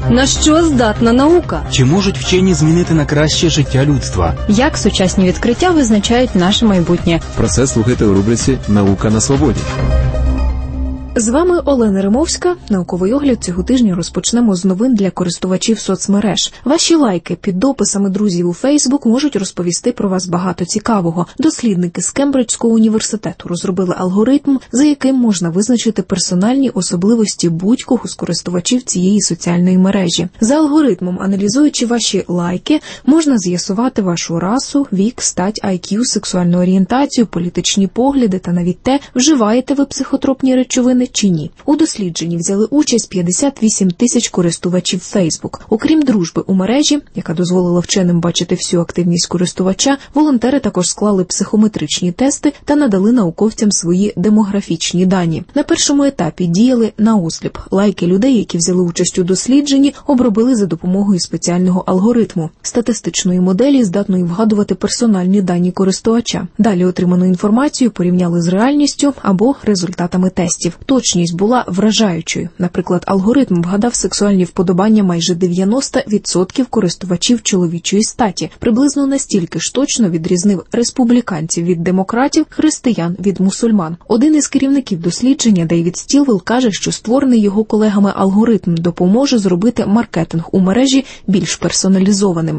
На що здатна наука? Чи можуть вчені змінити на краще життя людства? Як сучасні відкриття визначають наше майбутнє? Про це слухайте у рубриці «Наука на свободі». З вами Олена Римовська. Науковий огляд цього тижня розпочнемо з новин для користувачів соцмереж. Ваші лайки під дописами друзів у Фейсбук можуть розповісти про вас багато цікавого. Дослідники з Кембриджського університету розробили алгоритм, за яким можна визначити персональні особливості будь-кого з користувачів цієї соціальної мережі. За алгоритмом, аналізуючи ваші лайки, можна з'ясувати вашу расу, вік, стать, IQ, сексуальну орієнтацію, політичні погляди та навіть те, вживаєте ви психотропні речовини чи ні. У дослідженні взяли участь 58 тисяч користувачів Facebook. Окрім дружби у мережі, яка дозволила вченим бачити всю активність користувача, волонтери також склали психометричні тести та надали науковцям свої демографічні дані. На першому етапі діяли наосліп. Лайки людей, які взяли участь у дослідженні, обробили за допомогою спеціального алгоритму – статистичної моделі, здатної вгадувати персональні дані користувача. Далі отриману інформацію порівняли з реальністю або результатами тестів. Точність була вражаючою. Наприклад, алгоритм вгадав сексуальні вподобання майже 90% користувачів чоловічої статі. Приблизно настільки ж точно відрізнив республіканців від демократів, християн від мусульман. Один із керівників дослідження, Дейвід Стілвелл, каже, що створений його колегами алгоритм допоможе зробити маркетинг у мережі більш персоналізованим.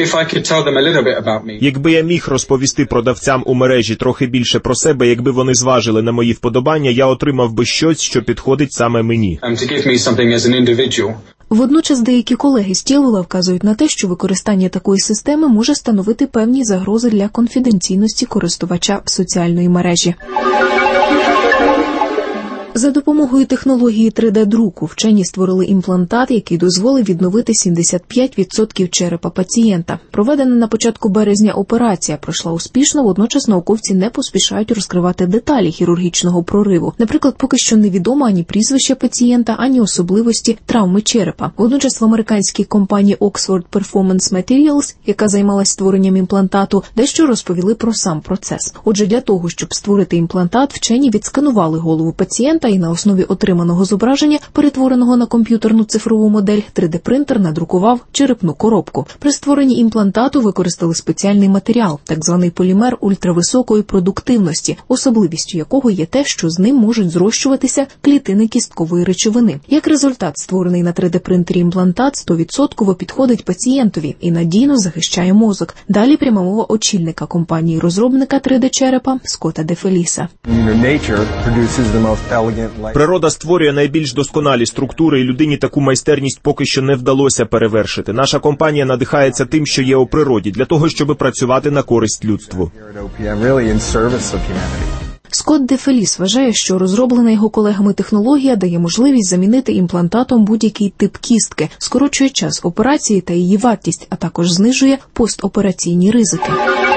Якби я міг розповісти продавцям у мережі трохи більше про себе, якби вони зважили на мої вподобання, я отримав би щось, що підходить саме мені. Водночас деякі колеги Стілвелла вказують на те, що використання такої системи може становити певні загрози для конфіденційності користувача соціальної мережі. За допомогою технології 3D-друку вчені створили імплантат, який дозволив відновити 75% черепа пацієнта. Проведена на початку березня операція пройшла успішно, водночас науковці не поспішають розкривати деталі хірургічного прориву. Наприклад, поки що невідомо ані прізвище пацієнта, ані особливості травми черепа. Водночас в американській компанії Oxford Performance Materials, яка займалась створенням імплантату, дещо розповіли про сам процес. Отже, для того, щоб створити імплантат, вчені відсканували голову пацієнта і на основі отриманого зображення, перетвореного на комп'ютерну цифрову модель, 3D-принтер надрукував черепну коробку. При створенні імплантату використали спеціальний матеріал, так званий полімер ультрависокої продуктивності, особливістю якого є те, що з ним можуть зрощуватися клітини кісткової речовини. Як результат, створений на 3D-принтері імплантат 100% підходить пацієнтові і надійно захищає мозок. Далі пряма мова очільника компанії-розробника 3D-черепа Скотта Де Феліса. Природа створює найбільш досконалі структури, і людині таку майстерність поки що не вдалося перевершити. Наша компанія надихається тим, що є у природі, для того, щоб працювати на користь людству. Скотт Де Феліс вважає, що розроблена його колегами технологія дає можливість замінити імплантатом будь-який тип кістки, скорочує час операції та її вартість, а також знижує постопераційні ризики.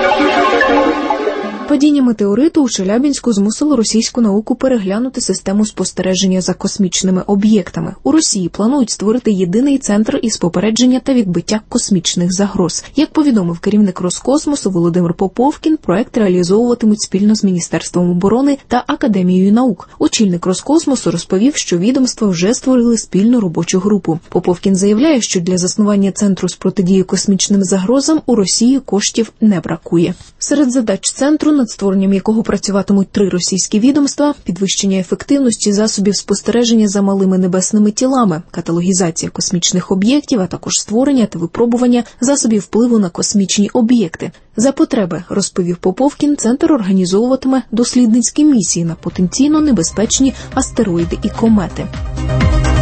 Падіння метеориту у Челябинську змусило російську науку переглянути систему спостереження за космічними об'єктами. У Росії планують створити єдиний центр із попередження та відбиття космічних загроз. Як повідомив керівник Роскосмосу Володимир Поповкін, проект реалізовуватимуть спільно з Міністерством оборони та Академією наук. Очільник Роскосмосу розповів, що відомства вже створили спільну робочу групу. Поповкін заявляє, що для заснування центру з протидії космічним загрозам у Росії коштів не бракує. Серед задач центру, над створенням якого працюватимуть 3 російські відомства: підвищення ефективності засобів спостереження за малими небесними тілами, каталогізація космічних об'єктів, а також створення та випробування засобів впливу на космічні об'єкти. За потреби, розповів Поповкін, центр організовуватиме дослідницькі місії на потенційно небезпечні астероїди і комети.